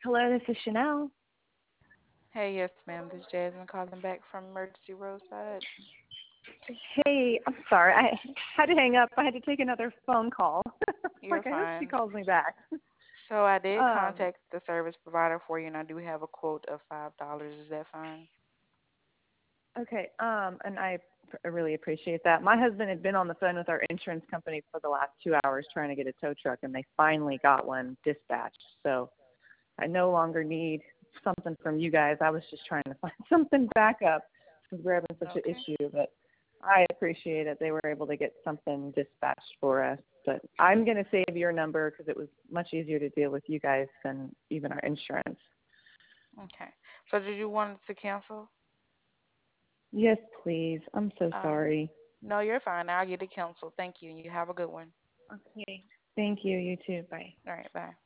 Hello, this is Chanel. Hey, yes, ma'am. This is Jasmine calling back from Emergency Roadside. Hey, I'm sorry. I had to hang up. I had to take another phone call. You're Like, I hope she fine. calls me back. So I did Um, contact the service provider for you, and I do have a quote of $5. Is that fine? okay. And I really appreciate that. My husband had been on the phone with our insurance company for the last 2 hours trying to get a tow truck, and they finally got one dispatched. So I no longer need something from you guys. I was just trying to find something back up because we're having such an Okay. issue. But I appreciate it. They were able to get something dispatched for us. But I'm going to save your number because it was much easier to deal with you guys than even our insurance. Okay. So did you want to cancel? Yes, please. I'm so Um, sorry. no, you're fine. I'll get it canceled. Thank you. You have a good one. Okay. Thank you. You too. Bye. All right. Bye.